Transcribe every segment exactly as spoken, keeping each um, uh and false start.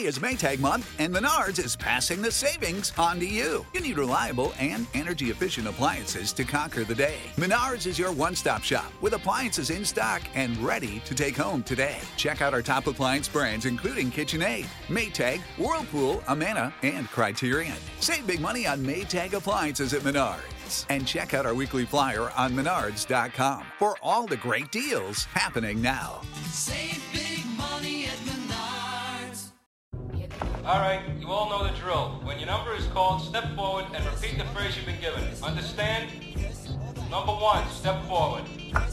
May is Maytag month, and Menards is passing the savings on to you. You need reliable and energy-efficient appliances to conquer the day. Menards is your one-stop shop with appliances in stock and ready to take home today. Check out our top appliance brands, including KitchenAid, Maytag, Whirlpool, Amana, and Criterion. Save big money on Maytag appliances at Menards. And check out our weekly flyer on menards dot com for all the great deals happening now. Save big money at Menards. All right, you all know the drill. When your number is called, step forward and repeat the phrase you've been given. Understand? Number one, step forward.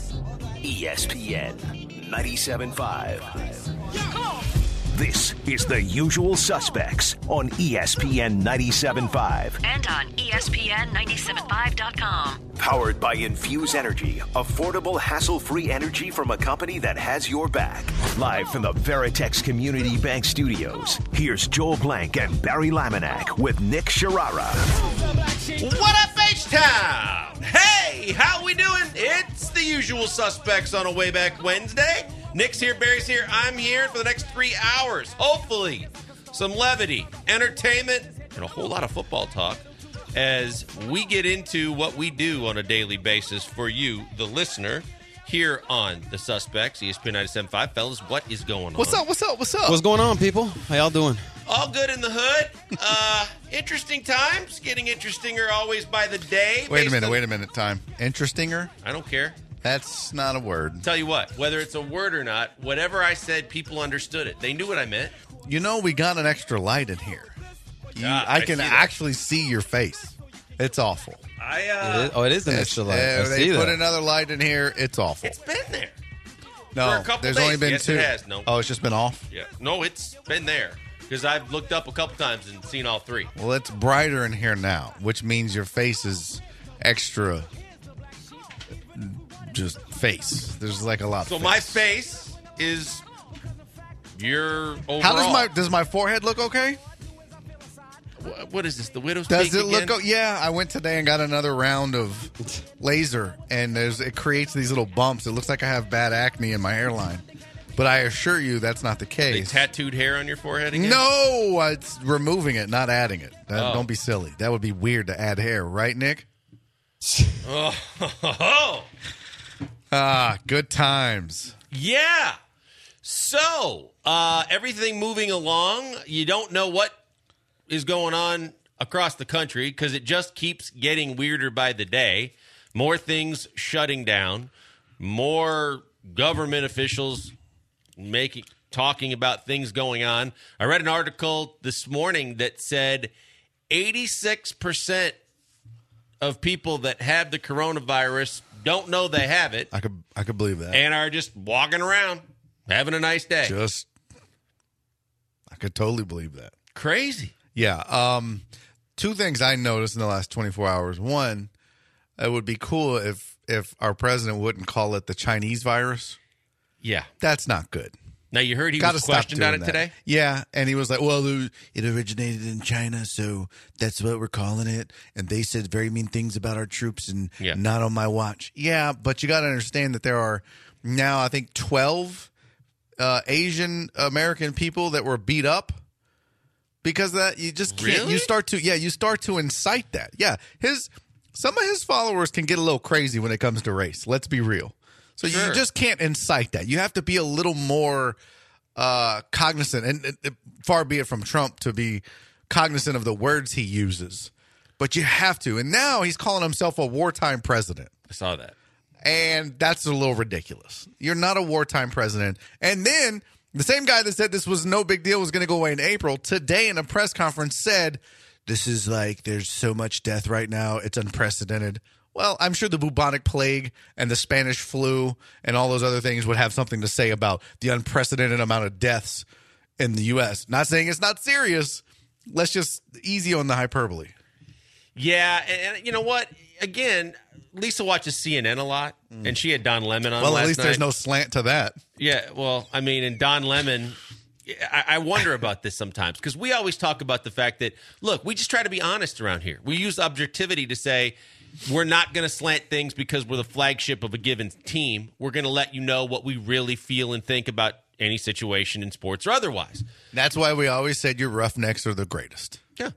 E S P N ninety-seven point five. Yeah, come on. This is The Usual Suspects on E S P N ninety-seven point five. And on E S P N ninety-seven point five dot com. Powered by Infuse Energy, affordable, hassle-free energy from a company that has your back. Live from the Veritex Community Bank Studios, here's Joel Blank and Barry Laminack with Nick Sharara. What up, H-Town? Hey, how we doing? It's The Usual Suspects on a Way Back Wednesday. Nick's here, Barry's here, I'm here for the next three hours. Hopefully, some levity, entertainment, and a whole lot of football talk as we get into what we do on a daily basis for you, the listener, here on The Suspects, E S P N ninety-seven point five. Fellas, what is going on? What's up, what's up, what's up? What's going on, people? How y'all doing? All good in the hood. Uh, interesting times. Getting interestinger always by the day. Wait a based minute, on- wait a minute, time. Interestinger? I don't care. That's not a word. Tell you what, whether it's a word or not, whatever I said, people understood it. They knew what I meant. You know, we got an extra light in here. You, Ah, I I can see that. actually see your face. It's awful. I It uh, is, oh, it is an It's- extra light. uh, I they see put that. another light in here. It's awful. it's been there. no, for a couple there's days. only been Yes, two. it has. No. Oh, it's just been off? Yeah, no, it's been there because I've looked up a couple times and seen all three. Well, it's brighter in here now, which means your face is extra just face. There's like a lot So of my face. face is your overall. How does my does my forehead look okay? Wha- What is this? The widow's Does peak it look? again? O- yeah, I went today and got another round of laser, and there's it creates these little bumps. It looks like I have bad acne in my hairline, but I assure you that's not the They case. tattooed hair on your forehead again? No, it's removing it, not adding it. That- Oh. Don't be silly. That would be weird to add hair, right, Nick? Oh, Ah, good times. yeah. So, uh, everything moving along. You don't know what is going on across the country because it just keeps getting weirder by the day. More things shutting down, more government officials making talking about things going on. I read an article this morning that said eighty-six percent of people that have the coronavirus don't know they have it I could I could believe that. and are just walking around having a nice day. Just I could totally believe that. Crazy. Yeah. Um, two things I noticed in the last twenty-four hours. One, it would be cool if if our president wouldn't call it the Chinese virus. Yeah. That's not good. Now, you heard he Gotta was stop questioned on doing it that. today? Yeah, and he was like, "Well, it originated in China, so that's what we're calling it." And they said very mean things about our troops, and Yeah. not on my watch. Yeah, but you got to understand that there are now, I think, twelve uh, Asian American people that were beat up because of that. You just can't. Really? You start to, yeah, you start to incite that. Yeah, his some of his followers can get a little crazy when it comes to race. Let's be real. So Sure. you just can't incite that. You have to be a little more uh, cognizant, and, and, and far be it from Trump to be cognizant of the words he uses. But you have to. And now he's calling himself a wartime president. I saw that. And that's a little ridiculous. You're not a wartime president. And then the same guy that said this was no big deal, was going to go away in April, today in a press conference said, this is like, there's so much death right now. It's unprecedented. Well, I'm sure the bubonic plague and the Spanish flu and all those other things would have something to say about the unprecedented amount of deaths in the U S. Not saying it's not serious. Let's just easy on the hyperbole. Yeah, and, and you know what? Again, Lisa watches C N N a lot, and she had Don Lemon on Well, last at least night. there's no slant to that. Yeah, well, I mean, and Don Lemon, I, I wonder about this sometimes because we always talk about the fact that, look, we just try to be honest around here. We use objectivity to say we're not going to slant things because we're the flagship of a given team. We're going to let you know what we really feel and think about any situation in sports or otherwise. That's why we always said your roughnecks are the greatest. Yeah.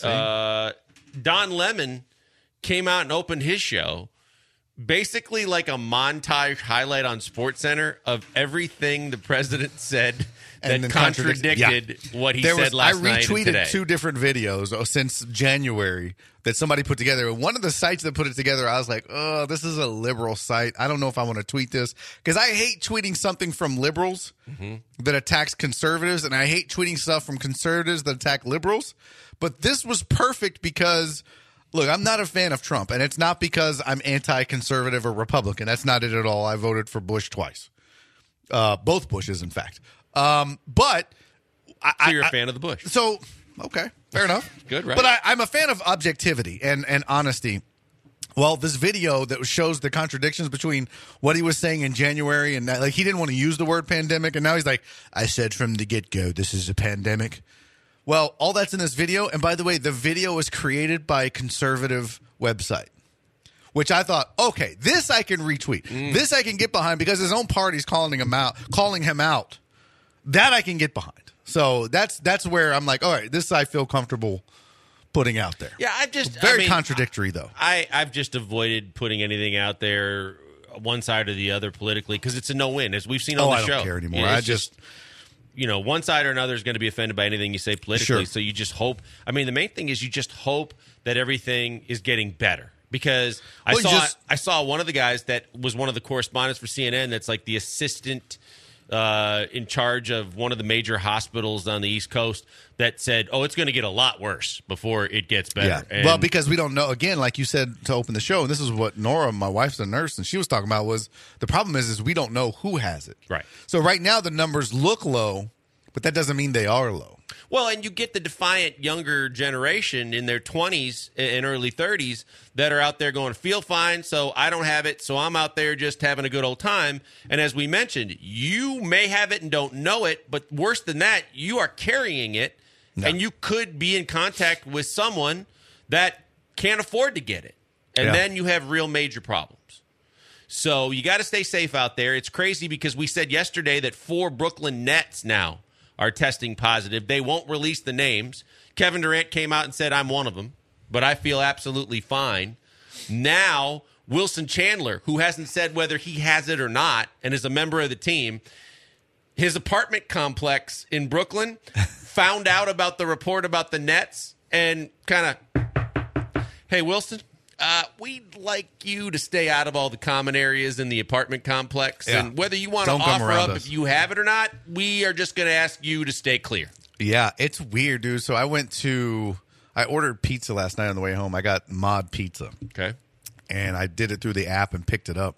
Uh, Don Lemon came out and opened his show basically like a montage highlight on SportsCenter of everything the president said And that then contradict- contradicted yeah. what he There said was, last I night and today. retweeted two different videos oh, since January that somebody put together. And one of the sites that put it together, I was like, oh, this is a liberal site. I don't know if I want to tweet this because I hate tweeting something from liberals Mm-hmm. that attacks conservatives, and I hate tweeting stuff from conservatives that attack liberals. But this was perfect because, look, I'm not a fan of Trump, and it's not because I'm anti-conservative or Republican. That's not it at all. I voted for Bush twice. Uh, both Bushes, in fact. Um, but I, So you're I, a fan of the Bush. So, okay, fair enough. Good, right? But I, I'm a fan of objectivity and, and honesty. Well, this video that shows the contradictions between what he was saying in January and that, like he didn't want to use the word pandemic, and now he's like, I said from the get-go, this is a pandemic. Well, all that's in this video, and by the way, the video was created by a conservative website, which I thought, okay, this I can retweet. Mm. This I can get behind because his own party's calling him out, calling him out. That I can get behind. So that's that's where I'm like, all right, this I feel comfortable putting out there. Yeah, I've just Very I mean, contradictory, though. I, I've just avoided putting anything out there one side or the other politically because it's a no-win, as we've seen on Oh, the I don't show. care anymore. You know, I it's just- you know, one side or another is going to be offended by anything you say politically. Sure. So you just hope. I mean, the main thing is you just hope that everything is getting better. Because I Well, you saw just- I saw one of the guys that was one of the correspondents for C N N that's like the assistant uh, in charge of one of the major hospitals on the East Coast that said, oh, it's going to get a lot worse before it gets better. Yeah. And- well, because we don't know. Again, like you said to open the show, and this is what Nora, my wife's a nurse, and she was talking about was the problem is is we don't know who has it. Right. So right now the numbers look low, but that doesn't mean they are low. Well, and you get the defiant younger generation in their twenties and early thirties that are out there going, feel fine, so I don't have it, so I'm out there just having a good old time. And as we mentioned, you may have it and don't know it, but worse than that, you are carrying it, No. and you could be in contact with someone that can't afford to get it. And Yeah. then you have real major problems. So you got to stay safe out there. It's crazy because we said yesterday that four Brooklyn Nets now are testing positive. They won't release the names. Kevin Durant came out and said, I'm one of them, but I feel absolutely fine. Now, Wilson Chandler, who hasn't said whether he has it or not and is a member of the team, his apartment complex in Brooklyn found out about the report about the Nets and kind of, hey, Wilson, uh, we'd like you to stay out of all the common areas in the apartment complex. Yeah. And whether you want to Don't come offer around up us. if you have it or not, we are just going to ask you to stay clear. Yeah, it's weird, dude. So I went to, I ordered pizza last night on the way home. I got Mod Pizza, Okay. and I did it through the app and picked it up.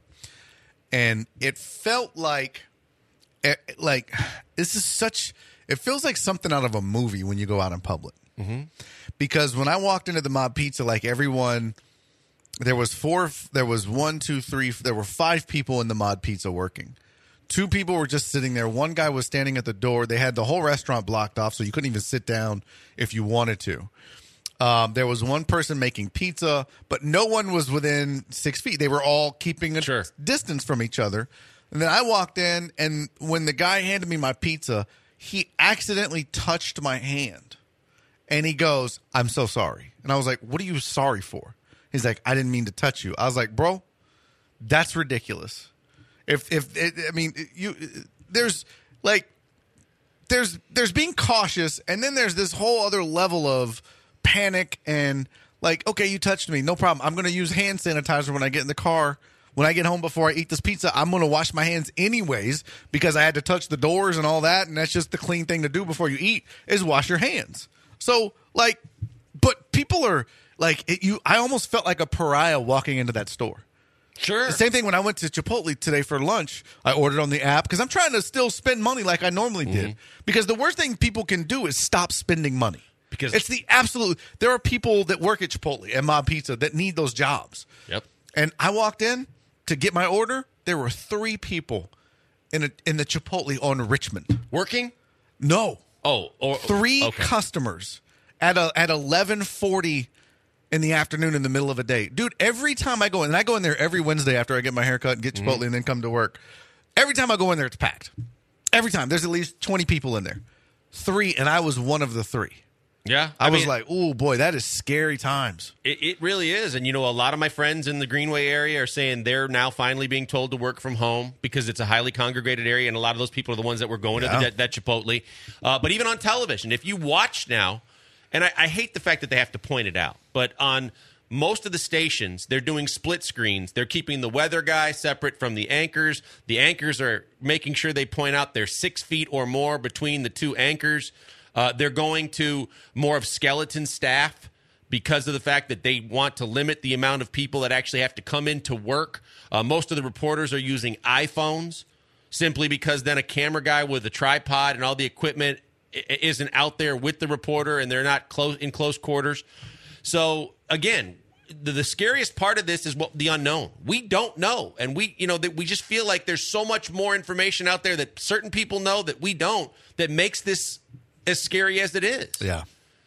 And it felt like, eh, like this is such, it feels like something out of a movie when you go out in public. Mm-hmm. Because when I walked into the Mod Pizza, like everyone, there was four, there was one, two, three, there were five people in the Mod Pizza working. Two people were just sitting there. One guy was standing at the door. They had the whole restaurant blocked off, so you couldn't even sit down if you wanted to. Um, there was one person making pizza, but no one was within six feet. They were all keeping a Sure. distance from each other. And then I walked in, and when the guy handed me my pizza, he accidentally touched my hand. And he goes, I'm so sorry. And I was like, what are you sorry for? He's like, I didn't mean to touch you. I was like, bro, that's ridiculous. If, if, it, I mean, you, there's like, there's, there's being cautious. And then there's this whole other level of panic and like, okay, you touched me. No problem. I'm going to use hand sanitizer when I get in the car. When I get home before I eat this pizza, I'm going to wash my hands anyways because I had to touch the doors and all that. And that's just the clean thing to do before you eat is wash your hands. So like, but people are like, it, you, I almost felt like a pariah walking into that store. Sure. The same thing when I went to Chipotle today for lunch. I ordered on the app because I'm trying to still spend money like I normally did. Because the worst thing people can do is stop spending money. Because- it's the absolute. There are people that work at Chipotle and Mob Pizza that need those jobs. Yep. And I walked in to get my order. There were three people in a, in the Chipotle on Richmond. Working? No, Oh, or three okay. customers at a, at eleven forty in the afternoon in the middle of a day. Dude, every time I go in, and I go in there every Wednesday after I get my haircut and get Chipotle and then come to work. Every time I go in there, it's packed. Every time. There's at least twenty people in there. Three, and I was one of the three. Yeah. I, I was mean, like, oh, boy, that is scary times. It, it really is. And, you know, a lot of my friends in the Greenway area are saying they're now finally being told to work from home because it's a highly congregated area, and a lot of those people are the ones that were going Yeah. to the, that Chipotle. Uh, but even on television, if you watch now, and I, I hate the fact that they have to point it out, but on most of the stations, they're doing split screens. They're keeping the weather guy separate from the anchors. The anchors are making sure they point out they're six feet or more between the two anchors. Uh, they're going to more of skeleton staff because of the fact that they want to limit the amount of people that actually have to come in to work. Uh, most of the reporters are using iPhones simply because then a camera guy with a tripod and all the equipment i- isn't out there with the reporter, and they're not close in close quarters. So again, the, the scariest part of this is what the unknown. We don't know, and we, you know, that we just feel like there's so much more information out there that certain people know that we don't. That makes this as scary as it is. Yeah.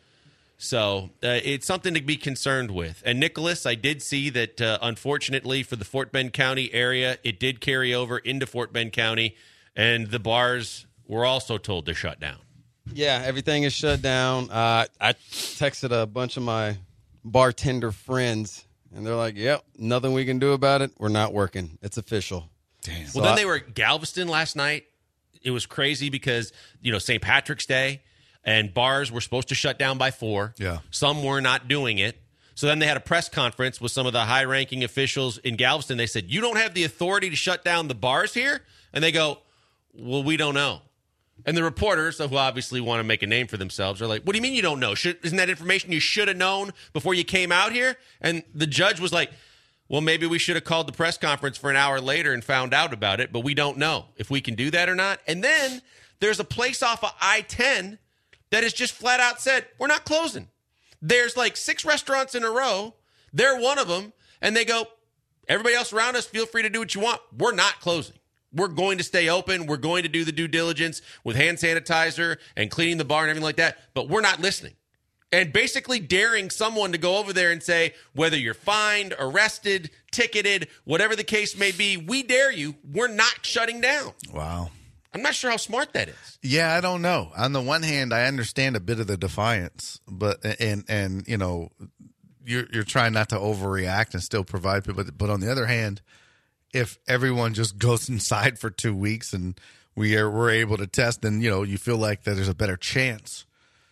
So uh, it's something to be concerned with. And Nicholas, I did see that, uh, unfortunately, for the Fort Bend County area, it did carry over into Fort Bend County, and the bars were also told to shut down. Yeah, everything is shut down. Uh, I texted a bunch of my bartender friends, and they're like, yep, nothing we can do about it. We're not working. It's official. Damn. Well, then they were at Galveston last night. It was crazy because, you know, Saint Patrick's Day, and bars were supposed to shut down by four. Yeah. Some were not doing it. So then they had a press conference with some of the high-ranking officials in Galveston. They said, you don't have the authority to shut down the bars here? And they go, well, we don't know. And the reporters, who obviously want to make a name for themselves, are like, what do you mean you don't know? Should, isn't that information you should have known before you came out here? And the judge was like, well, maybe we should have called the press conference for an hour later and found out about it, but we don't know if we can do that or not. And then there's a place off of I ten that has just flat out said, we're not closing. There's like six restaurants in a row. They're one of them. And they go, everybody else around us, feel free to do what you want. We're not closing. We're going to stay open. We're going to do the due diligence with hand sanitizer and cleaning the bar and everything like that. But we're not listening. And basically daring someone to go over there and say, whether you're fined, arrested, ticketed, whatever the case may be, we dare you. We're not shutting down. Wow. I'm not sure how smart that is. Yeah, I don't know. On the one hand, I understand a bit of the defiance, but and and you know, you're you're trying not to overreact and still provide people. But, but on the other hand, if everyone just goes inside for two weeks and we are we're able to test, then you know you feel like that there's a better chance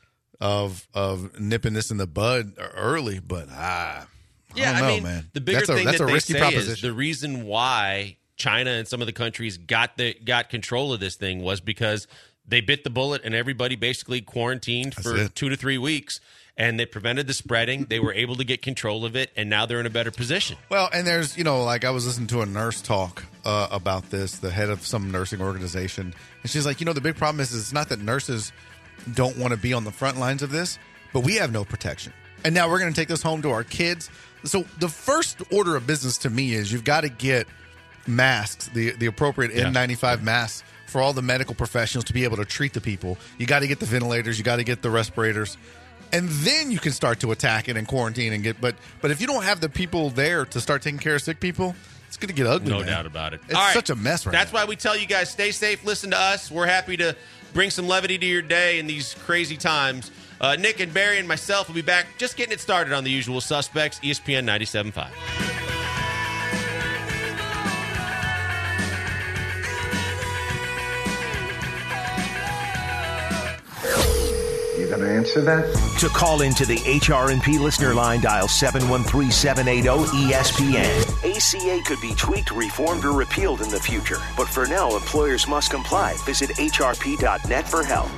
of of nipping this in the bud early. But ah, Yeah, I don't know, I mean, man. the bigger that's a, thing that's that a they risky say proposition. is the reason why China and some of the countries got the got control of this thing was because they bit the bullet and everybody basically quarantined That's for it. two to three weeks, and they prevented the spreading. They were able to get control of it, and now they're in a better position. Well, and there's, you know, like I was listening to a nurse talk uh, about this, the head of some nursing organization, and she's like, you know, the big problem is, is it's not that nurses don't want to be on the front lines of this, but we have no protection. And now we're going to take this home to our kids. So the first order of business to me is you've got to get masks, the the appropriate Yeah. N ninety-five masks for all the medical professionals to be able to treat the people. You got to get the ventilators, you got to get the respirators, and then you can start to attack it and quarantine and get. But but if you don't have the people there to start taking care of sick people, it's going to get ugly. No man. doubt about it. It's All right. such a mess right That's now. why we tell you guys, stay safe, listen to us. We're happy to bring some levity to your day in these crazy times. Uh, Nick and Barry and myself will be back just getting it started on The Usual Suspects, E S P N ninety-seven point five. You gonna answer that? To call into the H R and P listener line, dial seven one three, seven eight zero, E S P N. A C A could be tweaked, reformed, or repealed in the future. But for now, employers must comply. Visit H R P dot net for help.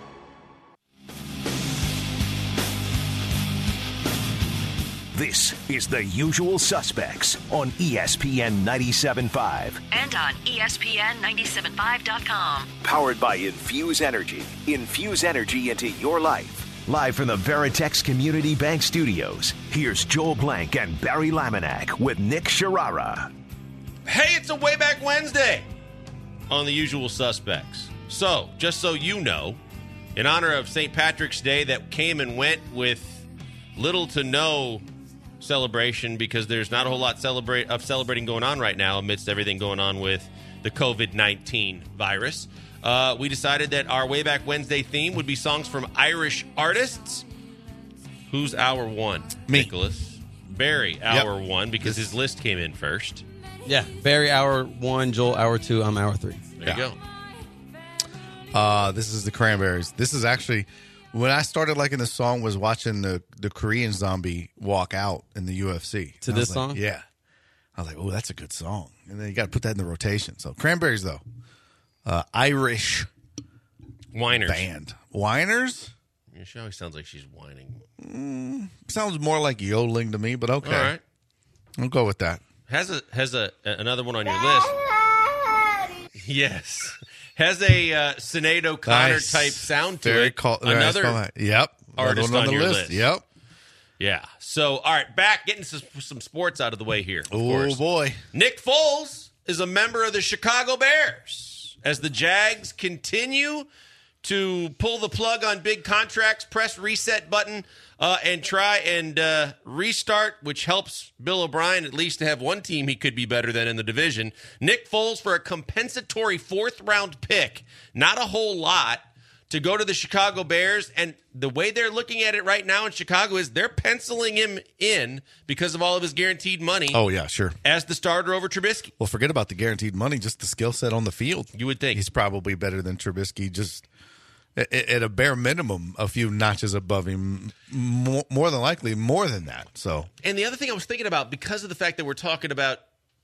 This is The Usual Suspects on E S P N ninety-seven point five. And on E S P N ninety-seven point five dot com. Powered by Infuse Energy. Infuse energy into your life. Live from the Veritex Community Bank Studios, here's Joel Blank and Barry Laminack with Nick Sharara. Hey, it's a Way Back Wednesday on The Usual Suspects. So, just so you know, in honor of Saint Patrick's Day that came and went with little to no celebration because there's not a whole lot celebrate of celebrating going on right now amidst everything going on with the covid nineteen virus. uh, we decided that our Way Back Wednesday theme would be songs from Irish artists. Who's our one? Me. Nicholas. Barry, our yep. one, because his list came in first. Yeah, Barry, hour one, Joel, hour two, I'm hour three. There yeah. you go. Uh, this is the Cranberries. This is actually, when I started liking the song, was watching the, the Korean Zombie walk out in the U F C. To this like, song? Yeah. I was like, oh, that's a good song. And then you got to put that in the rotation. So Cranberries, though. Uh, Irish Whiners. band. Whiners? Yeah, she always sounds like she's whining. Mm, sounds more like yodeling to me, but okay. All right. I'll go with that. Has a has a another one on your list. Yes. Has a uh, Sinead O'Connor nice. type sound to Very it. Call, another nice Yep. artist on, on, the your list. list. Yep. Yeah. So, all right, back, getting some, some sports out of the way here. Oh, boy. Nick Foles is a member of the Chicago Bears. As the Jags continue to pull the plug on big contracts, press reset button, uh, and try and uh, restart, which helps Bill O'Brien at least to have one team he could be better than in the division. Nick Foles for a compensatory fourth-round pick. Not a whole lot to go to the Chicago Bears. And the way they're looking at it right now in Chicago is they're penciling him in because of all of his guaranteed money. Oh, yeah, sure. As the starter over Trubisky. Well, forget about the guaranteed money, just the skill set on the field. You would think. He's probably better than Trubisky, just at a bare minimum, a few notches above him, more, more than likely, more than that. So, and the other thing I was thinking about, because of the fact that we're talking about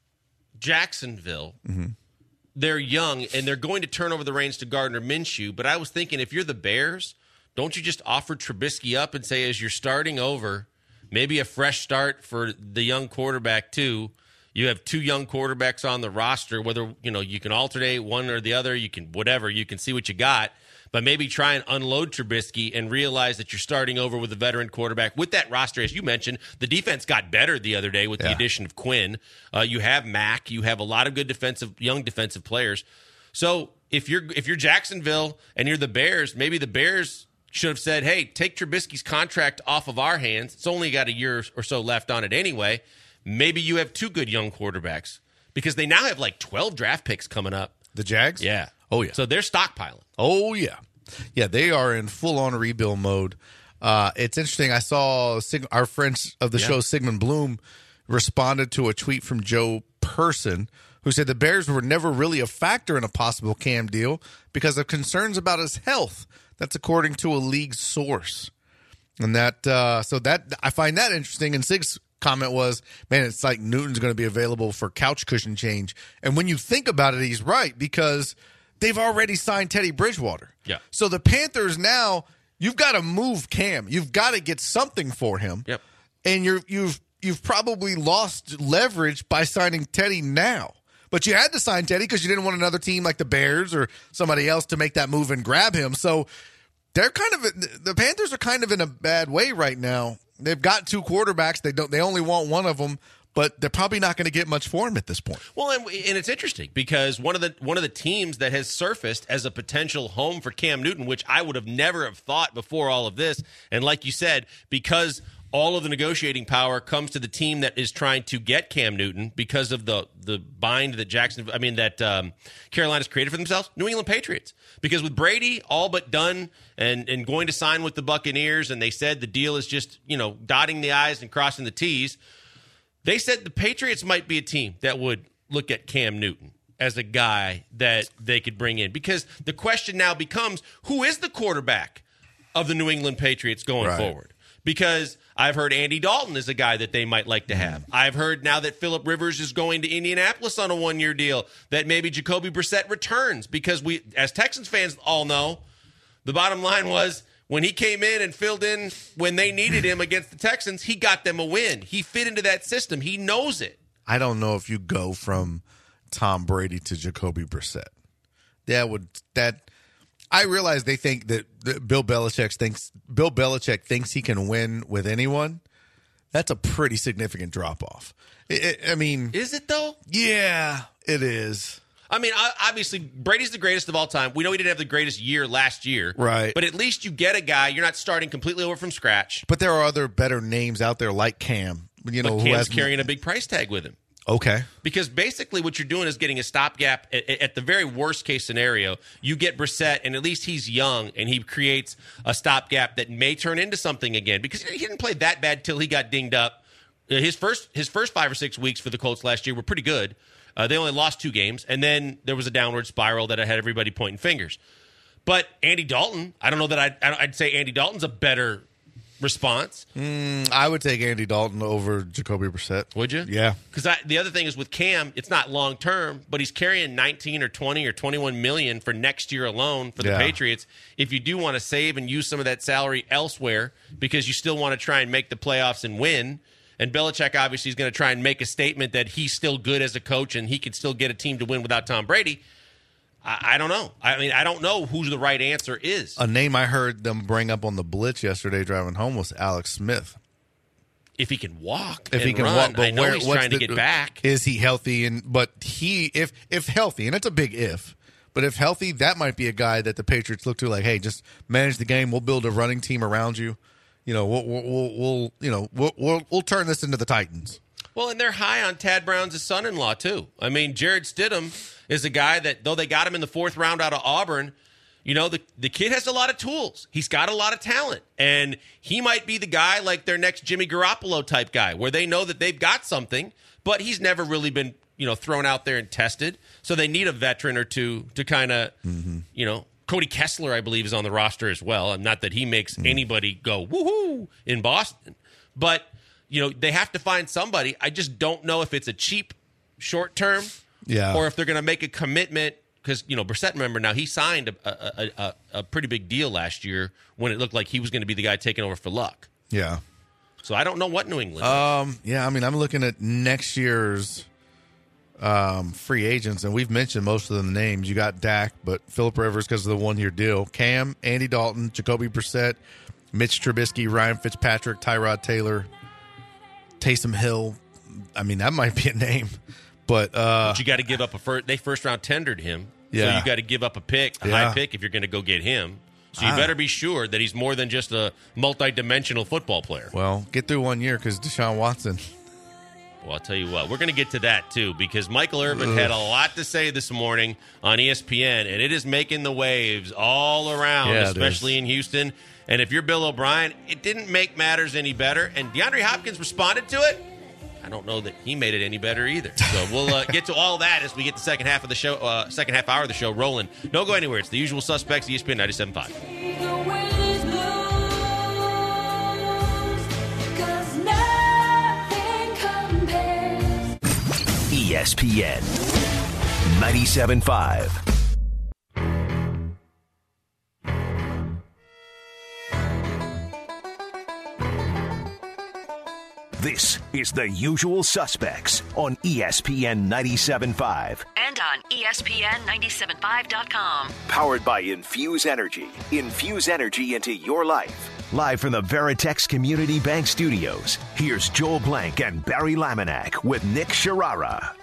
Jacksonville, mm-hmm. they're young and they're going to turn over the reins to Gardner Minshew. But I was thinking, if you're the Bears, don't you just offer Trubisky up and say, as you're starting over, maybe a fresh start for the young quarterback too. You have two young quarterbacks on the roster, whether, you know, you can alternate one or the other, you can whatever, you can see what you got. But maybe try and unload Trubisky and realize that you're starting over with a veteran quarterback. With that roster, as you mentioned, the defense got better the other day with yeah. the addition of Quinn. Uh, you have Mack. You have a lot of good defensive, young defensive players. So if you're if you're Jacksonville and you're the Bears, maybe the Bears should have said, hey, take Trubisky's contract off of our hands. It's only got a year or so left on it anyway. Maybe you have two good young quarterbacks because they now have like twelve draft picks coming up. The Jags? Yeah. Oh, yeah. So they're stockpiling. Oh, yeah. Yeah, they are in full-on rebuild mode. Uh, it's interesting. I saw Sig- our friends of the yeah. show, Sigmund Bloom, responded to a tweet from Joe Person, who said the Bears were never really a factor in a possible Cam deal because of concerns about his health. That's according to a league source. And that, uh, so that, I find that interesting. And Sig's comment was, man, it's like Newton's going to be available for couch cushion change. And when you think about it, he's right, because they've already signed Teddy Bridgewater. Yeah. So the Panthers now, you've got to move Cam. You've got to get something for him. Yep. And you're you've you've probably lost leverage by signing Teddy now. But you had to sign Teddy because you didn't want another team like the Bears or somebody else to make that move and grab him. So they're kind of the Panthers are kind of in a bad way right now. They've got two quarterbacks. They don't. They only want one of them. But they're probably not going to get much for him at this point. Well, and, and it's interesting because one of the one of the teams that has surfaced as a potential home for Cam Newton, which I would have never have thought before all of this, and like you said, because all of the negotiating power comes to the team that is trying to get Cam Newton because of the the bind that Jackson, I mean that um, Carolina's created for themselves, New England Patriots. Because with Brady all but done and and going to sign with the Buccaneers, and they said the deal is just, you know, dotting the I's and crossing the T's. They said the Patriots might be a team that would look at Cam Newton as a guy that they could bring in. Because the question now becomes, who is the quarterback of the New England Patriots going right. forward? Because I've heard Andy Dalton is a guy that they might like to have. I've heard now that Phillip Rivers is going to Indianapolis on a one-year deal, that maybe Jacoby Brissett returns. Because we, as Texans fans all know, the bottom line was, when he came in and filled in when they needed him against the Texans, he got them a win. He fit into that system. He knows it. I don't know if you go from Tom Brady to Jacoby Brissett. That would that. I realize they think that, that Bill Belichick thinks Bill Belichick thinks he can win with anyone. That's a pretty significant drop off. I, I mean, is it though? Yeah, it is. I mean, obviously, Brady's the greatest of all time. We know he didn't have the greatest year last year. Right. But at least you get a guy. You're not starting completely over from scratch. But there are other better names out there like Cam. You know, but who Cam's has carrying a big price tag with him. Okay. Because basically what you're doing is getting a stopgap. At, at the very worst case scenario, you get Brissett, and at least he's young, and he creates a stopgap that may turn into something again. Because he didn't play that bad till he got dinged up. His first his first five or six weeks for the Colts last year were pretty good. Uh, they only lost two games, and then there was a downward spiral that had everybody pointing fingers. But Andy Dalton, I don't know that I'd, I'd say Andy Dalton's a better response. Mm, I would take Andy Dalton over Jacoby Brissett. Would you? Yeah. Because the other thing is with Cam, it's not long term, but he's carrying nineteen or twenty or twenty-one million for next year alone for the Yeah. Patriots. If you do want to save and use some of that salary elsewhere because you still want to try and make the playoffs and win, and Belichick obviously is going to try and make a statement that he's still good as a coach and he can still get a team to win without Tom Brady. I, I don't know. I mean, I don't know who the right answer is. A name I heard them bring up on the Blitz yesterday driving home was Alex Smith. If he can walk, If and he can run, walk, but I know where, he's what's trying to the- get back. Is he healthy? And but he, if if healthy, and it's a big if, but if healthy, that might be a guy that the Patriots look to. Like, hey, just manage the game. We'll build a running team around you. You know, we'll we'll, we'll, we'll you know we'll, we'll we'll turn this into the Titans. Well, and they're high on Tad Brown's son-in-law, too. I mean, Jared Stidham is a guy that, though they got him in the fourth round out of Auburn, you know, the, the kid has a lot of tools. He's got a lot of talent. And he might be the guy like their next Jimmy Garoppolo type guy, where they know that they've got something, but he's never really been, you know, thrown out there and tested. So they need a veteran or two to kind of, mm-hmm. you know, Cody Kessler, I believe, is on the roster as well. And not that he makes mm-hmm. anybody go, woohoo, in Boston. But you know, they have to find somebody. I just don't know if it's a cheap short term yeah. or if they're going to make a commitment because, you know, Brissett, remember, now he signed a, a, a, a pretty big deal last year when it looked like he was going to be the guy taking over for Luck. Yeah. So I don't know what New England um, Yeah, I mean, I'm looking at next year's um, free agents, and we've mentioned most of the names. You got Dak, but Phillip Rivers because of the one-year deal. Cam, Andy Dalton, Jacoby Brissett, Mitch Trubisky, Ryan Fitzpatrick, Tyrod Taylor, Taysom Hill. I mean, that might be a name, but uh, but you got to give up a first. They first round tendered him, yeah. so you got to give up a pick, a yeah. high pick, if you're going to go get him. So you ah. better be sure that he's more than just a multi-dimensional football player. Well, get through one year because Deshaun Watson. Well, I'll tell you what, we're going to get to that too because Michael Irvin Ugh. had a lot to say this morning on E S P N, and it is making the waves all around, yeah, especially in Houston. And if you're Bill O'Brien, it didn't make matters any better. And DeAndre Hopkins responded to it. I don't know that he made it any better either. So we'll uh, get to all that as we get the second half of the show, uh, second half hour of the show rolling. Don't go anywhere. It's the usual suspects, E S P N ninety-seven point five. E S P N ninety-seven point five. This is The Usual Suspects on E S P N ninety-seven point five. And on E S P N ninety-seven point five dot com. Powered by Infuse Energy. Infuse energy into your life. Live from the Veritex Community Bank Studios, here's Joel Blank and Barry Laminack with Nick Sharara.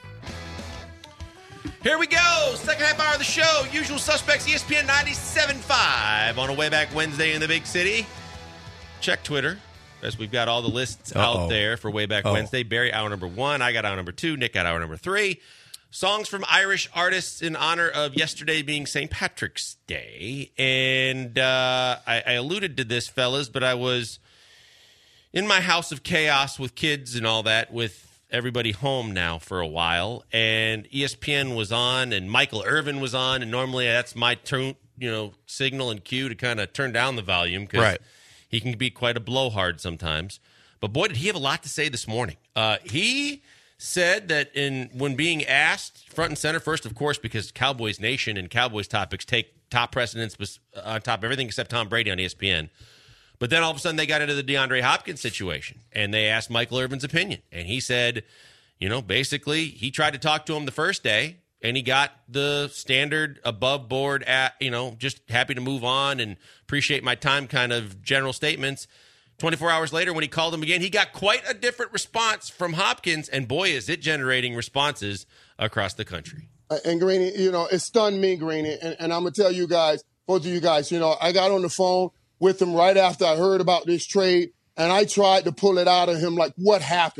Here we go. Second half hour of the show. Usual Suspects, E S P N ninety-seven point five on a way back Wednesday in the big city. Check Twitter, as we've got all the lists Uh-oh. out there for way back Oh. Wednesday. Barry, hour number one. I got hour number two. Nick got hour number three. Songs from Irish artists in honor of yesterday being Saint Patrick's Day. And uh, I, I alluded to this, fellas, but I was in my house of chaos with kids and all that with everybody home now for a while. And E S P N was on and Michael Irvin was on. And normally that's my turn, you know, signal and cue to kind of turn down the volume because Right. he can be quite a blowhard sometimes. But boy, did he have a lot to say this morning. Uh, he said that in when being asked front and center, first, of course, because Cowboys Nation and Cowboys topics take top precedence on top of everything except Tom Brady on E S P N. But then all of a sudden they got into the DeAndre Hopkins situation, and they asked Michael Irvin's opinion. And he said, you know, basically he tried to talk to him the first day, and he got the standard above board, at, you know, just happy to move on and appreciate my time kind of general statements. twenty-four hours later, when he called him again, he got quite a different response from Hopkins, and boy, is it generating responses across the country. And Greeny, you know, it stunned me, Greeny, and, and I'm going to tell you guys, both of you guys, you know, I got on the phone with him right after I heard about this trade, and I tried to pull it out of him like, what happened?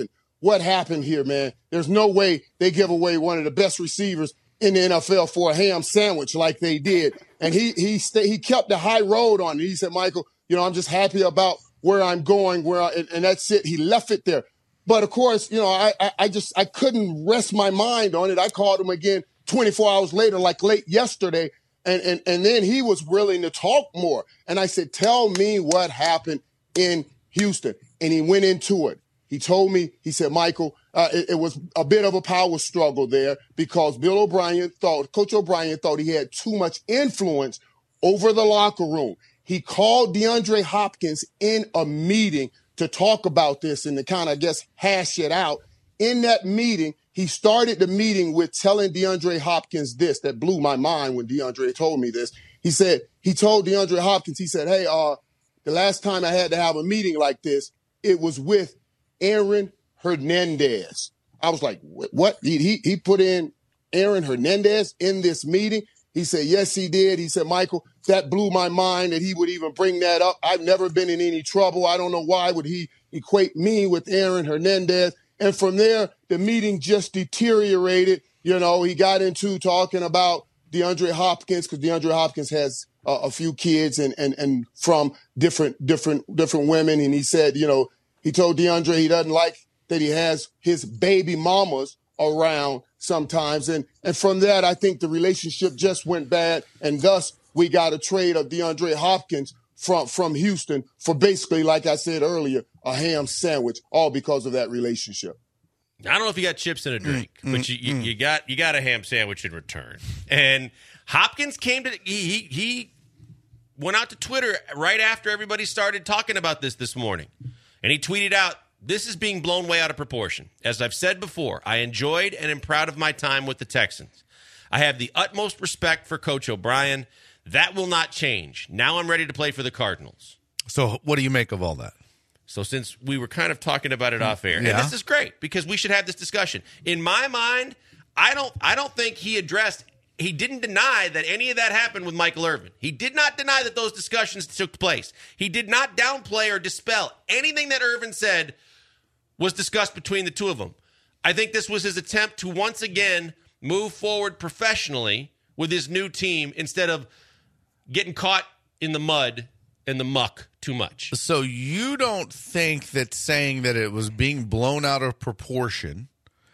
what happened here, man. There's no way they give away one of the best receivers in the N F L for a ham sandwich like they did. And he he st- he kept the high road on it. He said, Michael, you know, I'm just happy about where I'm going, where I, and, and that's it. He left it there. But, of course, you know, I, I I just I couldn't rest my mind on it. I called him again twenty-four hours later, like late yesterday, and, and, and then he was willing to talk more. And I said, tell me what happened in Houston. And he went into it. He told me, he said, Michael, uh, it, it was a bit of a power struggle there because Bill O'Brien thought, Coach O'Brien thought he had too much influence over the locker room. He called DeAndre Hopkins in a meeting to talk about this and to kind of, I guess, hash it out. In that meeting, he started the meeting with telling DeAndre Hopkins this. That blew my mind when DeAndre told me this. He said, he told DeAndre Hopkins, he said, hey, uh, the last time I had to have a meeting like this, it was with Aaron Hernandez. I was like, what? He, he, he put in Aaron Hernandez in this meeting? He said, yes, he did. He said, Michael, that blew my mind that he would even bring that up. I've never been in any trouble. I don't know why would he equate me with Aaron Hernandez. And from there, the meeting just deteriorated. You know, he got into talking about DeAndre Hopkins because DeAndre Hopkins has uh, a few kids and and and from different different different women. And he said, you know, he told DeAndre he doesn't like that he has his baby mamas around sometimes. And and from that, I think the relationship just went bad. And thus, we got a trade of DeAndre Hopkins from, from Houston for basically, like I said earlier, a ham sandwich, all because of that relationship. I don't know if you got chips in a drink, mm, but mm, you, you, mm. you got you got a ham sandwich in return. And Hopkins came to he, he he went out to Twitter right after everybody started talking about this this morning, and he tweeted out, "This is being blown way out of proportion. As I've said before, I enjoyed and am proud of my time with the Texans. I have the utmost respect for Coach O'Brien. That will not change. Now I'm ready to play for the Cardinals." So what do you make of all that? So since we were kind of talking about it off air, yeah. and this is great because we should have this discussion. In my mind, I don't I don't think he addressed, he didn't deny that any of that happened with Michael Irvin. He did not deny that those discussions took place. He did not downplay or dispel anything that Irvin said was discussed between the two of them. I think this was his attempt to once again move forward professionally with his new team instead of getting caught in the mud and the muck too much. So you don't think that saying that it was being blown out of proportion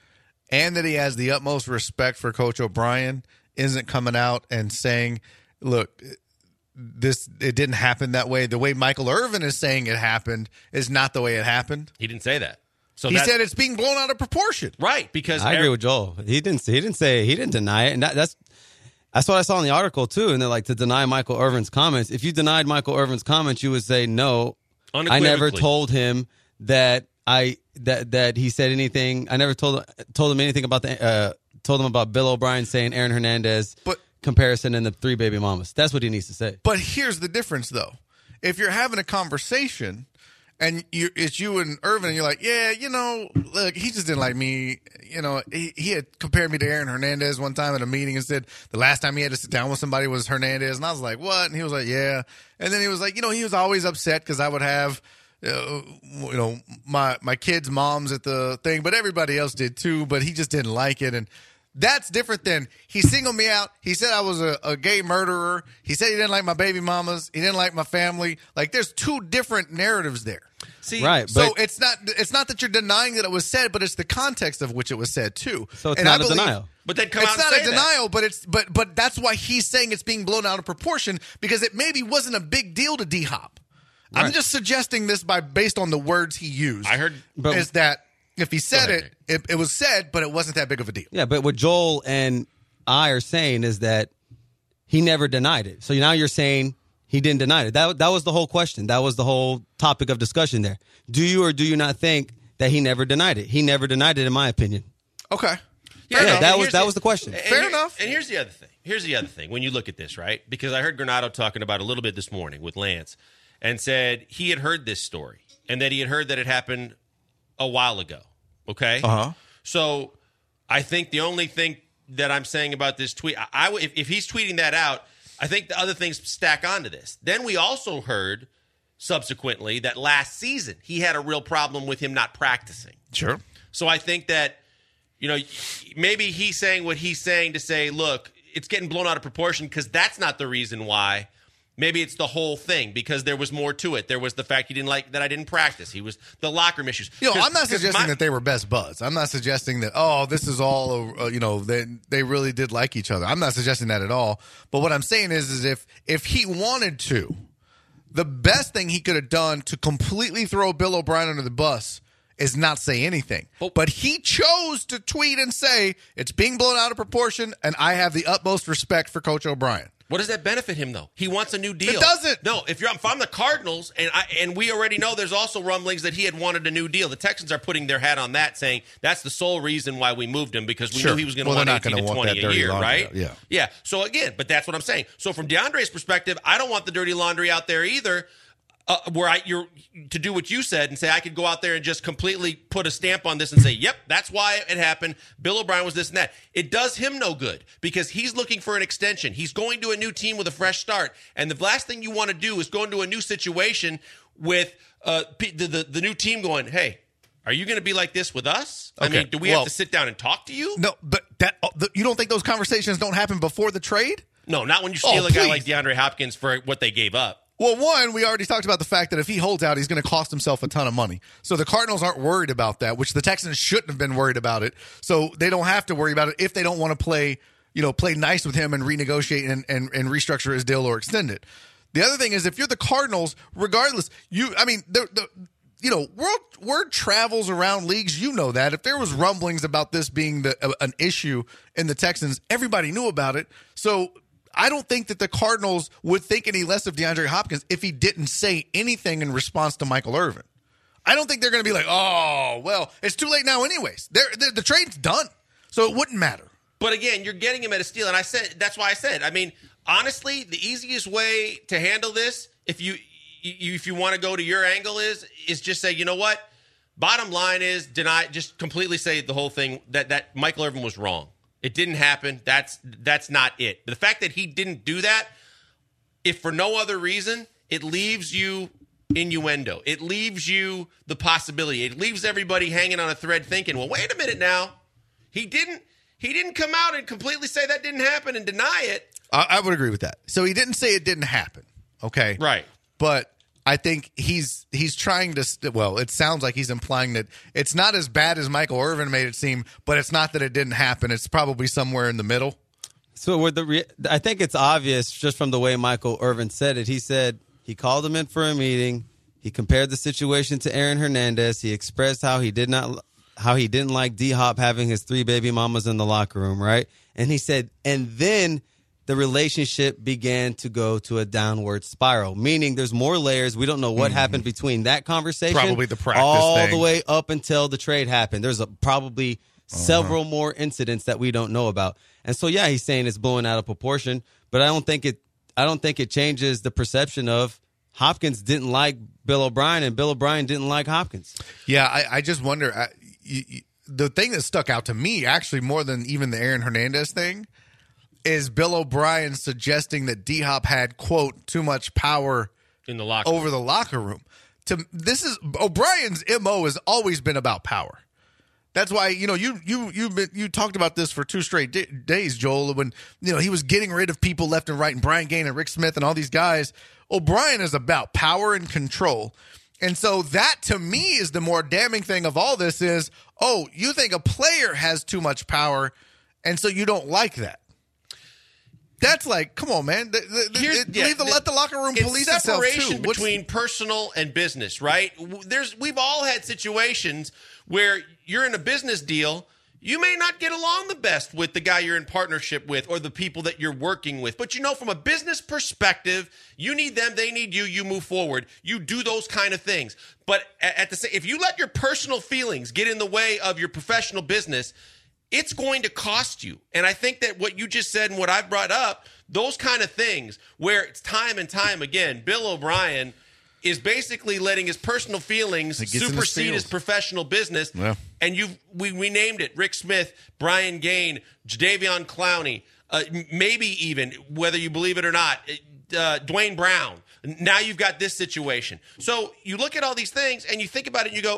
and that he has the utmost respect for Coach O'Brien isn't coming out and saying, look, this it didn't happen that way. The way Michael Irvin is saying it happened is not the way it happened. He didn't say that. So he said it's being blown out of proportion. Right, because I agree with Joel. He didn't he didn't say he didn't deny it, and that, that's that's what I saw in the article too. And they're like, to deny Michael Irvin's comments. If you denied Michael Irvin's comments, you would say no. I never told him that I that that he said anything. I never told told him anything about the uh, told him about Bill O'Brien saying Aaron Hernandez but, comparison and the three baby mamas. That's what he needs to say. But here's the difference, though. If you're having a conversation and you, it's you and Irvin, and you're like, yeah, you know, look, he just didn't like me. You know, he, he had compared me to Aaron Hernandez one time at a meeting and said the last time he had to sit down with somebody was Hernandez. And I was like, what? And he was like, yeah. And then he was like, you know, he was always upset because I would have, uh, you know, my, my kids' moms at the thing, but everybody else did too, but he just didn't like it. And that's different than he singled me out. He said I was a, a gay murderer. He said he didn't like my baby mamas. He didn't like my family. Like, there's two different narratives there. See, right, so but, it's not it's not that you're denying that it was said, but it's the context of which it was said too. So it's and not I a believe, denial. But then come it's out not and a say denial, that. but it's but but that's why he's saying it's being blown out of proportion because it maybe wasn't a big deal to D Hop. Right. I'm just suggesting this by based on the words he used. I heard but, is that if he said ahead, it, it, it was said, but it wasn't that big of a deal. Yeah, but what Joel and I are saying is that he never denied it. So now you're saying he didn't deny it. That that was the whole question. That was the whole topic of discussion there. Do you or do you not think that he never denied it? He never denied it, in my opinion. Okay. Yeah, yeah that was that the, was the question. And Fair here, enough. And here's the other thing. Here's the other thing. When you look at this, right? Because I heard Granado talking about it a little bit this morning with Lance and said he had heard this story and that he had heard that it happened a while ago. Okay? Uh-huh. So I think the only thing that I'm saying about this tweet, I, I if, if he's tweeting that out, I think the other things stack onto this. Then we also heard subsequently that last season he had a real problem with him not practicing. Sure. So I think that, you know, maybe he's saying what he's saying to say, look, it's getting blown out of proportion because that's not the reason why. Maybe it's the whole thing because there was more to it. There was the fact he didn't like that I didn't practice. He was the locker room issues. You know, I'm not suggesting my, that they were best buds. I'm not suggesting that, oh, this is all, uh, you know, they, they really did like each other. I'm not suggesting that at all. But what I'm saying is, is if if he wanted to, the best thing he could have done to completely throw Bill O'Brien under the bus is not say anything. Oh. But he chose to tweet and say, it's being blown out of proportion, and I have the utmost respect for Coach O'Brien. What does that benefit him, though? He wants a new deal. It doesn't. No, if you're if I'm the Cardinals, and I, and we already know there's also rumblings that he had wanted a new deal. The Texans are putting their hat on that, saying that's the sole reason why we moved him, because we sure. knew he was going to well, want eighteen to twenty a year, right? Out. Yeah. Yeah. So, again, but that's what I'm saying. So, from DeAndre's perspective, I don't want the dirty laundry out there either. Uh, where I you're to do what you said and say I could go out there and just completely put a stamp on this and say, yep, that's why it happened. Bill O'Brien was this and that. It does him no good because he's looking for an extension. He's going to a new team with a fresh start. And the last thing you want to do is go into a new situation with uh, the, the, the new team going, hey, are you going to be like this with us? Okay. I mean, do we well, have to sit down and talk to you? No, but that you don't think those conversations don't happen before the trade? No, not when you steal oh, a guy please. like DeAndre Hopkins for what they gave up. Well, one, we already talked about the fact that if he holds out, he's going to cost himself a ton of money. So the Cardinals aren't worried about that, which the Texans shouldn't have been worried about it. So they don't have to worry about it if they don't want to play, you know, play nice with him and renegotiate and, and, and restructure his deal or extend it. The other thing is, if you're the Cardinals, regardless, you, I mean, the, the you know, word, word travels around leagues. You know that. If there was rumblings about this being the, uh, an issue in the Texans, everybody knew about it. So I don't think that the Cardinals would think any less of DeAndre Hopkins if he didn't say anything in response to Michael Irvin. I don't think they're going to be like, oh, well, it's too late now anyways. They're, they're, the trade's done, so it wouldn't matter. But again, you're getting him at a steal, and I said that's why I said. I mean, honestly, the easiest way to handle this, if you if you want to go to your angle, is is just say, you know what? Bottom line is deny, just completely say the whole thing that that Michael Irvin was wrong. It didn't happen. That's that's not it. The fact that he didn't do that, if for no other reason, it leaves you innuendo. It leaves you the possibility. It leaves everybody hanging on a thread thinking, well, wait a minute now. He didn't he didn't come out and completely say that didn't happen and deny it. I, I would agree with that. So he didn't say it didn't happen. Okay. Right. But I think he's he's trying to, well, it sounds like he's implying that it's not as bad as Michael Irvin made it seem, but it's not that it didn't happen. It's probably somewhere in the middle. So with the re- I think it's obvious just from the way Michael Irvin said it. He said he called him in for a meeting. He compared the situation to Aaron Hernandez. He expressed how he did not how he didn't like D-Hop having his three baby mamas in the locker room, right? And he said, and then the relationship began to go to a downward spiral, meaning there's more layers. We don't know what mm-hmm. happened between that conversation. Probably the practice all thing. the way up until the trade happened. There's a, probably uh-huh. several more incidents that we don't know about. And so, yeah, he's saying it's blowing out of proportion, but I don't think it I don't think it changes the perception of Hopkins didn't like Bill O'Brien and Bill O'Brien didn't like Hopkins. Yeah, I, I just wonder. I, you, you, the thing that stuck out to me, actually, more than even the Aaron Hernandez thing, is Bill O'Brien suggesting that D-Hop had, quote, too much power in the locker over the locker room. To this is O'Brien's M O has always been about power. That's why, you know, you you you been, you talked about this for two straight d- days, Joel, when, you know, he was getting rid of people left and right, and Brian Gaine and Rick Smith and all these guys. O'Brien is about power and control. And so that, to me, is the more damning thing of all this is, oh, you think a player has too much power, and so you don't like that. That's like, come on, man. The, the, Here's, it, yeah, leave the, the, let the locker room police it's itself, separation too. What's, between personal and business, right? There's we've all had situations where you're in a business deal. You may not get along the best with the guy you're in partnership with or the people that you're working with. But, you know, from a business perspective, you need them, they need you, you move forward. You do those kind of things. But at the same, if you let your personal feelings get in the way of your professional business, it's going to cost you. And I think that what you just said and what I've brought up, those kind of things where it's time and time again, Bill O'Brien is basically letting his personal feelings supersede his professional business. Yeah. And you, we, we named it Rick Smith, Brian Gaine, Jadeveon Clowney, uh, maybe even, whether you believe it or not, uh, Dwayne Brown. Now you've got this situation. So you look at all these things and you think about it and you go,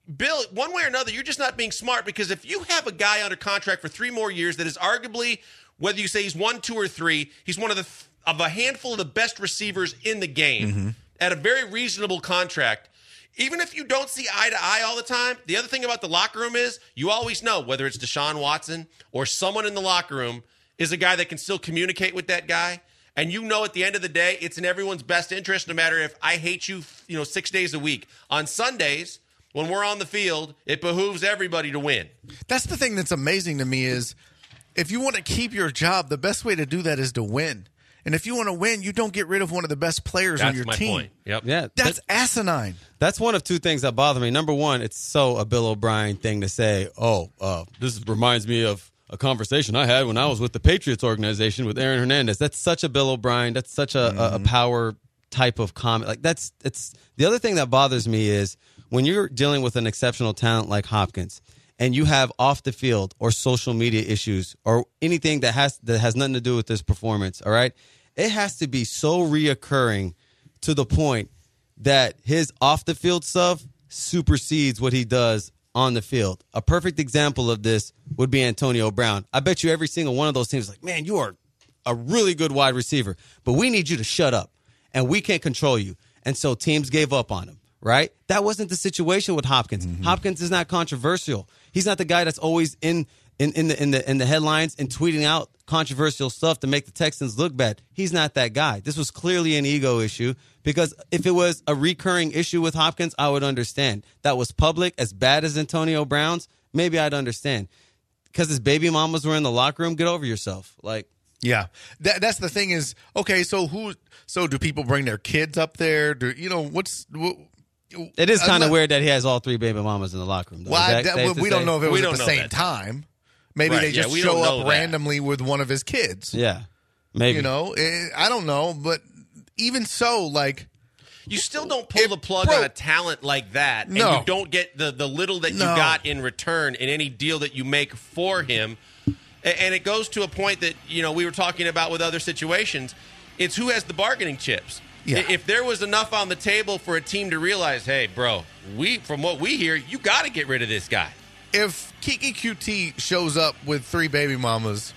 Bill, one way or another, you're just not being smart, because if you have a guy under contract for three more years that is arguably, whether you say he's one, two, or three, he's one of the of a handful of the best receivers in the game mm-hmm. at a very reasonable contract. Even if you don't see eye to eye all the time, the other thing about the locker room is you always know whether it's Deshaun Watson or someone in the locker room is a guy that can still communicate with that guy. And you know at the end of the day, it's in everyone's best interest, no matter if I hate you, you know, six days a week. On Sundays, when we're on the field, it behooves everybody to win. That's the thing that's amazing to me is if you want to keep your job, the best way to do that is to win. And if you want to win, you don't get rid of one of the best players That's on your my team. Point. Yep. Yeah, That's that, asinine. That's one of two things that bother me. Number one, it's so a Bill O'Brien thing to say, oh, uh, this reminds me of a conversation I had when I was with the Patriots organization with Aaron Hernandez. That's such a Bill O'Brien. That's such a, mm-hmm. a, a power type of comment. Like that's it's the other thing that bothers me is when you're dealing with an exceptional talent like Hopkins and you have off the field or social media issues or anything that has that has nothing to do with this performance, all right? It has to be so reoccurring to the point that his off the field stuff supersedes what he does on the field. A perfect example of this would be Antonio Brown. I bet you every single one of those teams is like, man, you are a really good wide receiver, but we need you to shut up and we can't control you. And so teams gave up on him, right? That wasn't the situation with Hopkins. Mm-hmm. Hopkins is not controversial. He's not the guy that's always in in, in the in the in the headlines and tweeting out controversial stuff to make the Texans look bad. He's not that guy. This was clearly an ego issue, because if it was a recurring issue with Hopkins, I would understand. That was public, as bad as Antonio Brown's, maybe I'd understand. Because his baby mamas were in the locker room, get over yourself. Like, yeah, that, that's the thing is, okay, so who? So do people bring their kids up there? Do you know what's? What, it is kind of weird that he has all three baby mamas in the locker room. Though. Well, that, we, we don't know if it was at the same time. Maybe right, they just yeah, show up randomly with one of his kids. Yeah, maybe. You know, I don't know, but even so, like, you still don't pull the plug bro, on a talent like that, and no. you don't get the, the little that you no. got in return in any deal that you make for him. And it goes to a point that, you know, we were talking about with other situations. It's who has the bargaining chips. Yeah. If there was enough on the table for a team to realize, hey, bro, we from what we hear, you got to get rid of this guy. If Kiki Q T shows up with three baby mamas,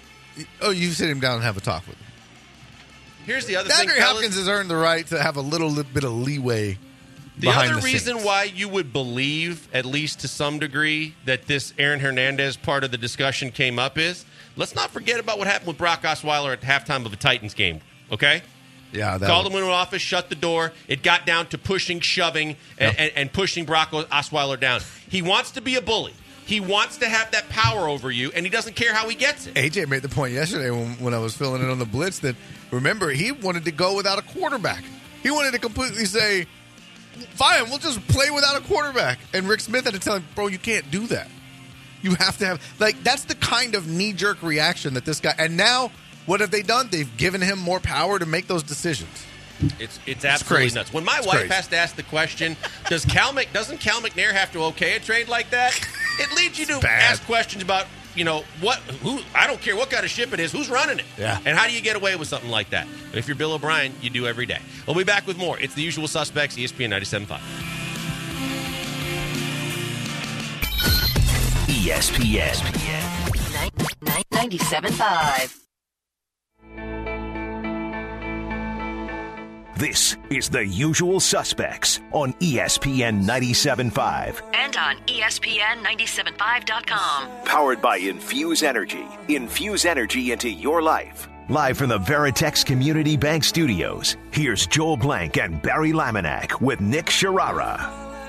oh, you sit him down and have a talk with him. Here's the other DeAndre thing. DeAndre Hopkins has earned the right to have a little bit of leeway. The other the reason scenes. why you would believe, at least to some degree, that this Aaron Hernandez part of the discussion came up is, let's not forget about what happened with Brock Osweiler at halftime of a Titans game, okay? Yeah, that Called would... him into office, shut the door. It got down to pushing, shoving, and, yep. and, and pushing Brock Osweiler down. He wants to be a bully. He wants to have that power over you, and he doesn't care how he gets it. A J made the point yesterday when, when I was filling in on the blitz that, remember, he wanted to go without a quarterback. He wanted to completely say, fine, we'll just play without a quarterback. And Rick Smith had to tell him, bro, you can't do that. You have to have, like, that's the kind of knee-jerk reaction that this guy, and now, what have they done? They've given him more power to make those decisions. It's it's absolutely it's nuts. When my it's wife crazy. has to ask the question, does Cal Mc, doesn't Cal McNair have to okay a trade like that? It leads you to ask questions about, you know, what, who, I don't care what kind of ship it is, who's running it? Yeah. And how do you get away with something like that? But if you're Bill O'Brien, you do every day. We'll be back with more. It's The Usual Suspects, E S P N ninety-seven point five. E S P N. ninety-seven point five. This is The Usual Suspects on E S P N ninety-seven point five. And on E S P N ninety-seven point five dot com. Powered by Infuse Energy. Infuse energy into your life. Live from the Veritex Community Bank Studios, here's Joel Blank and Barry Laminack with Nick Sharara.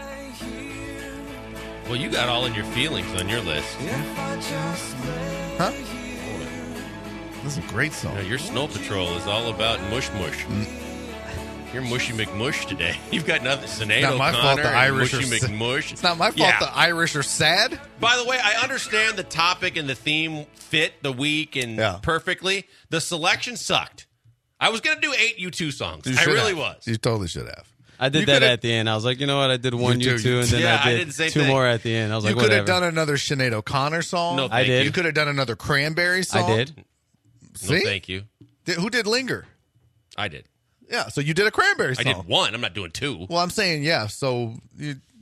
Well, you got all in your feelings on your list. Huh? This is a great song. You know, your Snow Patrol is all about mush mush. Mm. You're Mushy McMush today. You've got nothing. Sinead Not my O'Connor fault the Irish Mushy are McMush. It's not my fault yeah. the Irish are sad. By the way, I understand the topic and the theme fit the week and yeah. perfectly. The selection sucked. I was going to do eight U two songs. You I really have. was. You totally should have. I did you that at the end. I was like, you know what? I did one U two, and then yeah, I did, I did the same two thing. more at the end. I was you like, could whatever. have done another Sinead O'Connor song. No, I thank did. you. You could have done another Cranberry song. I did. See? No, thank you. Did, who did Linger? I did. Yeah, so you did a Cranberry song. I did one. I'm not doing two. Well, I'm saying, yeah, so you,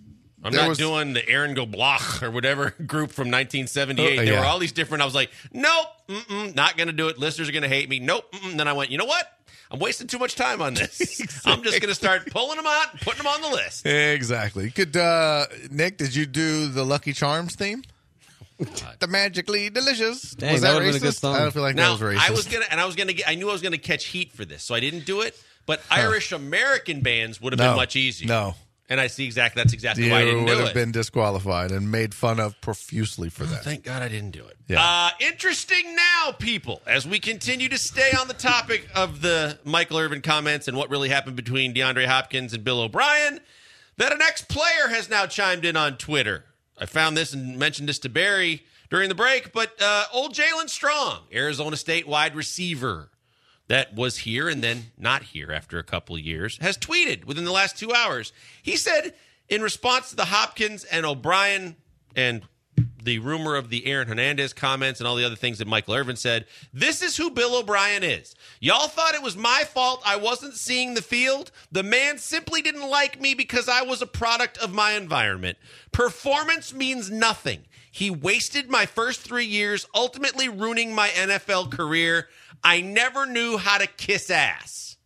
I'm there not was, doing the Aaron Gobloch or whatever group from nineteen seventy-eight. Oh, there yeah. were all these different. I was like, nope, mm-mm, not going to do it. Listeners are going to hate me. Nope. Mm-mm. Then I went, you know what? I'm wasting too much time on this. Exactly. I'm just going to start pulling them out and putting them on the list. Exactly. Could uh, Nick? Did you do the Lucky Charms theme? The magically delicious. Dang, was that that, would've been racist? a good song. I don't feel like Now, that was racist. I was gonna, and I was gonna get. I knew I was gonna catch heat for this, so I didn't do it. But Irish American bands would have No. been much easier. No. And I see exactly. That's exactly You why I didn't would do have it. been disqualified and made fun of profusely for that. Thank God I didn't do it. Yeah. Uh, interesting now, people, as we continue to stay on the topic of the Michael Irvin comments and what really happened between DeAndre Hopkins and Bill O'Brien, that an ex-player has now chimed in on Twitter. I found this and mentioned this to Barry during the break, but uh, old Jalen Strong, Arizona State wide receiver that was here and then not here after a couple of years, has tweeted within the last two hours. He said, in response to the Hopkins and O'Brien and the rumor of the Aaron Hernandez comments and all the other things that Michael Irvin said, this is who Bill O'Brien is. Y'all thought it was my fault I wasn't seeing the field? The man simply didn't like me because I was a product of my environment. Performance means nothing. He wasted my first three years, ultimately ruining my N F L career. I never knew how to kiss ass.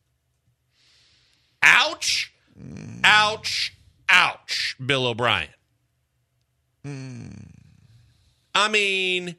Ouch, ouch, ouch, Bill O'Brien. I mean,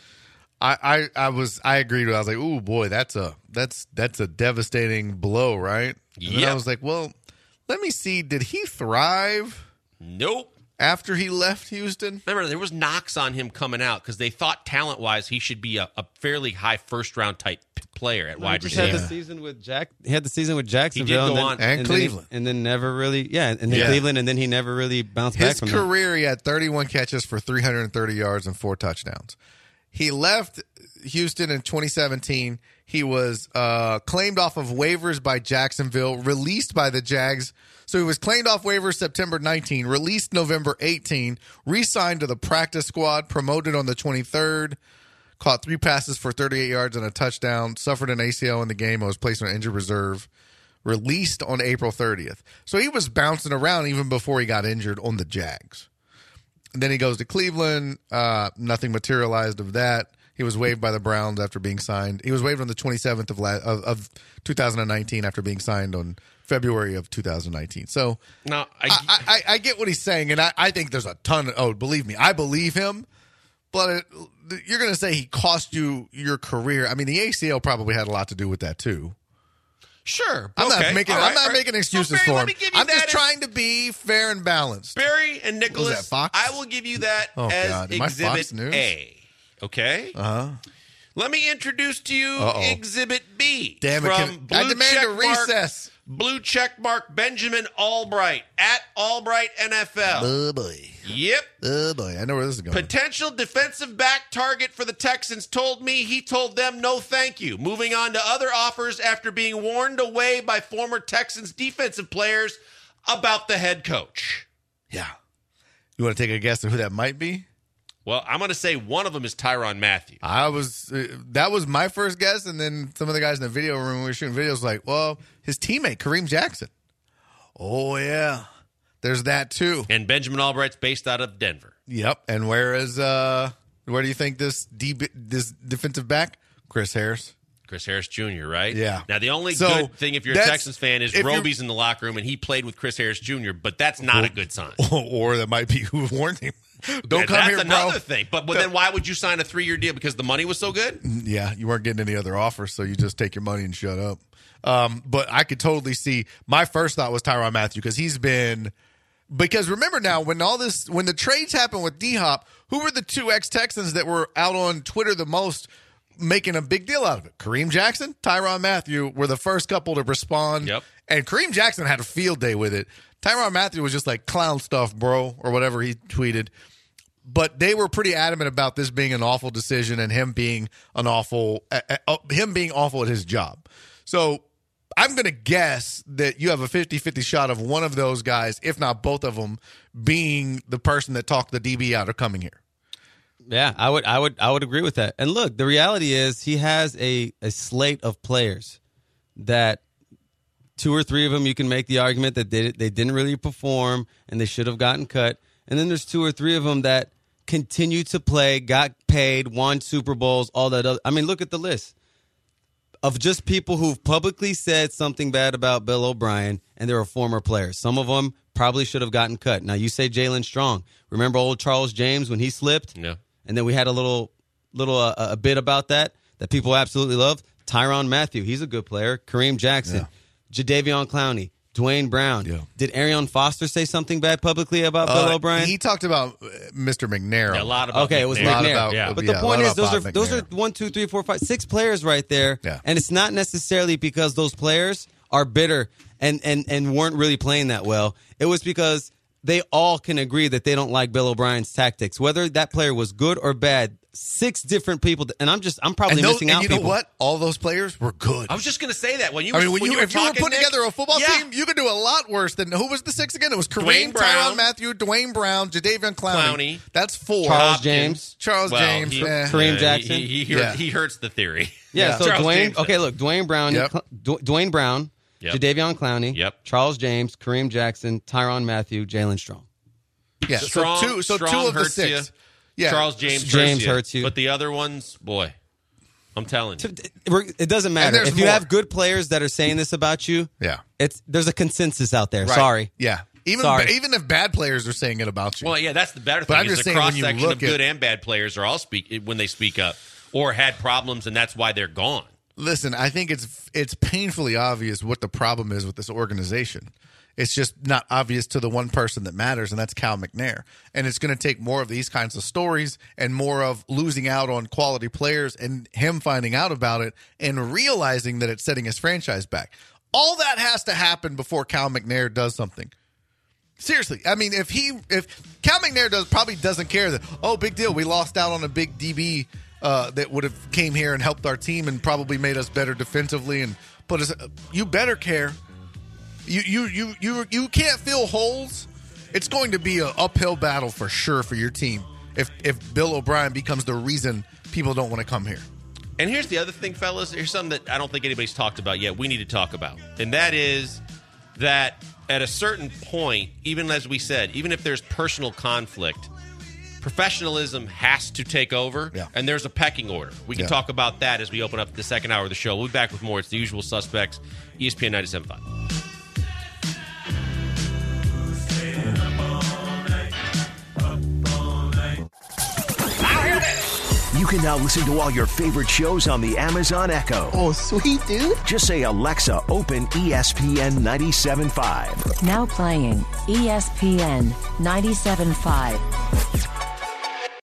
I, I, I was I agreed with. I was like, "Ooh, boy, that's a that's that's a devastating blow, right?" And then Yep. I was like, "Well, let me see. Did he thrive nope. after he left Houston?" Remember, there was knocks on him coming out because they thought talent-wise he should be a, a fairly high first-round type p- player at He wide just had receiver. the season with Jack. He had the season with Jacksonville, go and, then, on. And then he- Cleveland. and then never really, yeah, and then Yeah. Cleveland, and then he never really bounced back His from career, he had thirty-one catches for three hundred thirty yards and four touchdowns. He left Houston in twenty seventeen. He was uh, claimed off of waivers by Jacksonville, released by the Jags. So he was claimed off waivers September nineteenth, released November eighteenth, re-signed to the practice squad, promoted on the twenty-third, caught three passes for thirty-eight yards and a touchdown, suffered an A C L in the game, and was placed on injured reserve, released on April thirtieth. So he was bouncing around even before he got injured on the Jags. And then he goes to Cleveland. Uh, nothing materialized of that. He was waived by the Browns after being signed. He was waived on the twenty-seventh of, la- of, of two thousand nineteen after being signed on February of two thousand nineteen. So Now, I, I, I, I get what he's saying, and I, I think there's a ton of, oh, believe me, I believe him. But it, you're going to say he cost you your career. I mean, the A C L probably had a lot to do with that, too. sure. I'm okay. not making All I'm right, not all right. making excuses So, Barry, for let him. me give you I'm just that as- trying to be fair and balanced. Barry and Nicholas, that Fox? I will give you that Oh, as God. Am I Exhibit Fox News? A. Okay? Uh-huh. Let me introduce to you Uh-oh. Exhibit B. Damn it. From Can, blue I demand check a mark- recess. Blue check mark Benjamin Albright at Albright N F L. Oh, boy. Yep. Oh, boy. I know where this is going. Potential defensive back target for the Texans told me he told them no thank you. Moving on to other offers after being warned away by former Texans defensive players about the head coach. Yeah. You want to take a guess at who that might be? Well, I'm going to say one of them is Tyrann Mathieu. I was uh, that was my first guess, and then some of the guys in the video room when we were shooting videos like, well, his teammate Kareem Jackson. Oh yeah, there's that too. And Benjamin Albright's based out of Denver. Yep. And where is uh, where do you think this D, this defensive back, Chris Harris? Chris Harris Junior, right? Yeah. Now, the only So, good thing if you're a that's- Texans fan is if you're- Roby's in the locker room and he played with Chris Harris Junior, but that's not a good sign. Or that might be who warned him. Don't Yeah, come that's here, another bro. thing. But, but then why would you sign a three-year deal? Because the money was so good? Yeah, you weren't getting any other offers, so you just take your money and shut up. Um, but I could totally see. My first thought was Tyrann Mathieu because he's been. Because remember now, when all this, when the trades happened with D-Hop, who were the two ex-Texans that were out on Twitter the most, making a big deal out of it? Kareem Jackson, Tyrann Mathieu were the first couple to respond. Yep. And Kareem Jackson had a field day with it. Tyrann Mathieu was just like clown stuff, bro, or whatever he tweeted. But they were pretty adamant about this being an awful decision and him being an awful, uh, uh, him being awful at his job. So I'm going to guess that you have a fifty-fifty shot of one of those guys, if not both of them, being the person that talked the D B out of coming here. Yeah, I would, I would, I would agree with that. And look, the reality is he has a, a slate of players that two or three of them you can make the argument that they they didn't really perform and they should have gotten cut. and then there's two or three of them that continue to play, got paid, won Super Bowls, all that other. I mean, look at the list of just people who've publicly said something bad about Bill O'Brien, and they were former players. Some of them probably should have gotten cut. Now, you say Jalen Strong. Remember old Charles James when he slipped? Yeah. And then we had a little little uh, a bit about that that people absolutely love. Tyrann Mathieu, he's a good player. Kareem Jackson, yeah. Jadeveon Clowney, Dwayne Brown. Yeah. Did Arion Foster say something bad publicly about uh, Bill O'Brien? He talked about uh, Mister McNair. Yeah, a lot about Okay, McNair. it was McNair. About, yeah. But yeah, the point is, those are McNair. those are one, two, three, four, five, six players right there. Yeah. And it's not necessarily because those players are bitter and, and, and weren't really playing that well. It was because they all can agree that they don't like Bill O'Brien's tactics. Whether that player was good or bad, six different people, and I'm just, I'm probably and those, missing and out you know people. what? All those players were good. I was just going to say that when you. I mean, when when you, you were if you were talking, putting Nick, together a football yeah. team, you could do a lot worse than who was the six again? It was Kareem, Dwayne Brown. Tyrann Mathieu, Dwayne Brown, Jadeveon Clowney. Clowney. That's four. Charles Hopkins. James. Charles Well, James. he- eh. Kareem uh, Jackson. He, he, he, Yeah. he hurts the theory. Yeah, Yeah. so Charles Dwayne, James okay, does. look, Dwayne Brown, Yep. Dw- Dwayne Brown, Yep. Jadeveon Clowney, Yep. Charles James, Kareem Jackson, Tyrann Mathieu, Jalen Strong. Yeah, Strong, so two, so Strong two of the hurts six. you. Yeah, Charles James, James hurts, you. hurts you. But the other ones, boy, I'm telling you. It doesn't matter. there's If you more. have good players that are saying this about you, Yeah. it's there's a consensus out there. Right. Sorry. Yeah. Even Sorry. even if bad players are saying it about you. Well, yeah, that's the better thing. But I'm is just the saying when cross you section look of good at- and bad players are all speak when they speak up or had problems, and that's why they're gone. Listen, I think it's it's painfully obvious what the problem is with this organization. It's just not obvious to the one person that matters, and that's Cal McNair. And it's going to take more of these kinds of stories and more of losing out on quality players and him finding out about it and realizing that it's setting his franchise back. All that has to happen before Cal McNair does something. Seriously, I mean, if he if Cal McNair does probably doesn't care that, oh, big deal, we lost out on a big D B uh, that would have came here and helped our team and probably made us better defensively and put us. You better care. You you you you you can't fill holes. It's going to be an uphill battle for sure for your team if if Bill O'Brien becomes the reason people don't want to come here. And here's the other thing, fellas. Here's something that I don't think anybody's talked about yet. We need to talk about. And that is that at a certain point, even as we said, even if there's personal conflict, professionalism has to take over. Yeah. And there's a pecking order. We can Yeah. talk about that as we open up the second hour of the show. We'll be back with more. It's the usual suspects, E S P N ninety-seven point five. You can now listen to all your favorite shows on the Amazon Echo. Oh, sweet, dude. Just say, Alexa, open E S P N ninety-seven point five. Now playing E S P N ninety-seven point five.